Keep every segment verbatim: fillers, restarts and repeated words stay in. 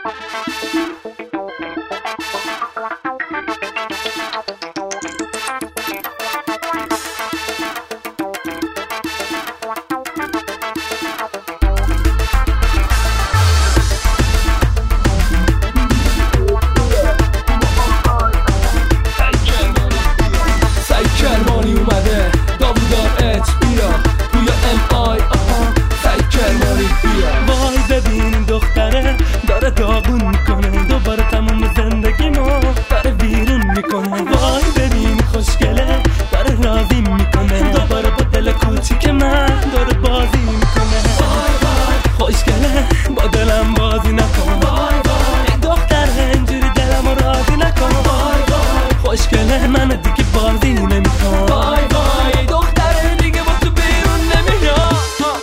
داره داغون میکنه دوباره تموم زندگی ما داره بیرون میکنه. وای ببین خوشگله داره راضی میکنه دوباره با دل کوچیک من داره بازی میکنه. وای وای خوشگله با دلم بازی نکن. وای وای دختر اینجوری دلمو راضی نکن. وای وای خوشگله من دیگه بازی نمیکنم. وای وای دختر دیگه با تو بیرون نمیام.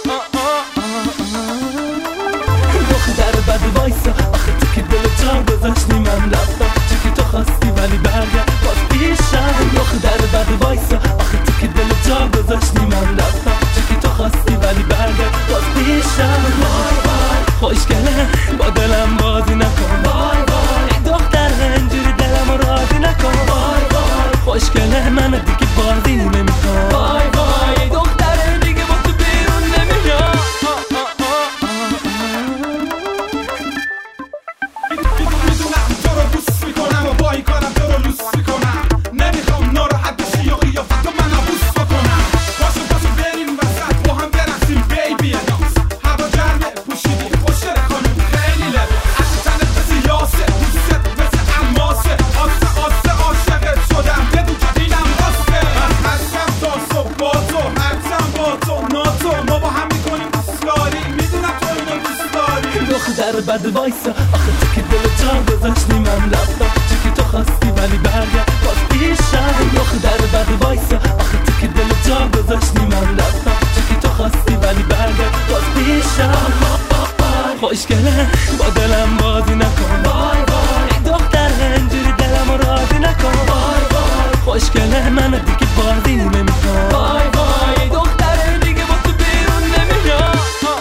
دختر بد وایسا آخه تو که دل جا گذاشتی من رفتم چه که تو خواستی ولی برگرد باز پیشم. دختر بد وایسا آخه تو که دل جا گذاشتی من رفتم چه که تو خواستی ولی برگرد باز پیشم. وای وای خوشگله با دلم بازی نکن. وای وای دختر اینجوری دلمو راضی نکن. وای وای خوشگله من دیگه بازی نمیکنم. وای وای دختر دیگه با تو بیرون نمیام. میدونم تو رو بوس میکنم و با این کارم تو رو لوس میکنم. نمیخوام ناراحت بشی یا قیافتو من عبوس بکنم. پاشو پاشو بریم وسط با هم برقصیم بیبی ناز. هوا گرمه پوشیدی خوشگله خانم خیلی لبه از تنت مثل یاسه دوست مثل الماسه. آسه آسه عاشقت شدم بدون که دیدم راسته. من هستم تا صبح با تو هستم با تو ناتو ما با هم میکنیم دوستداری. میدونم تو اینو دوست داری. دختر بد وایسا آخه تو که دل جا گذاشتی من رفتم چه که تو خواستی ولی برگرد باز پیشم. دختر بد وایسا آخه تو که دل جا گذاشتی من رفتم چه که تو خواستی ولی برگرد باز پیشم. خوشگله با دلم بازی نکن. وای وای دختر اینجوری دلمو راضی نکن. وای وای خوشگله من دیگه بازی نمیکنم. وای وای دختر دیگه با تو بیرون نمیام.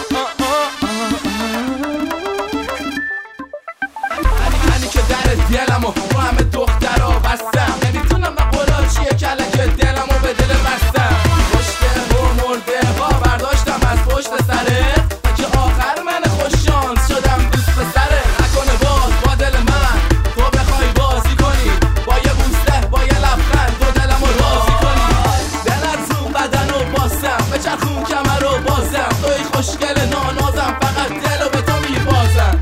هنی که در دلمو با همه دخترها بستم. نمیتونم نقولا چیه کلک دلمو به دل بستم. پشته و مرده ها برداشتم از پشت سرت که آخر من خوششانس شدم دوست پسره. نکنه باز با دل من تو بخوای بازی کنی با یه بوسه با یه لبخند تو دلمو راضی کنی. بلرزون بدنو بازم بچرخون کمرو بازم توی خوشگل نانازم فقط دلو به تو میبازم.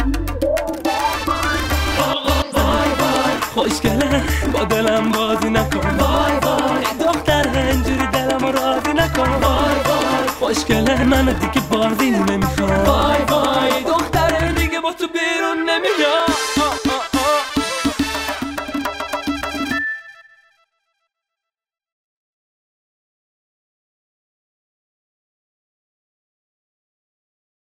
خوشگله با دلم بازی نکن. وای وای دختر اینجوری دلمو راضی نکن. وای وای خوشگله من دیگه بازی نمیخوام. وای وای دختر دیگه با تو بیرون نمیام.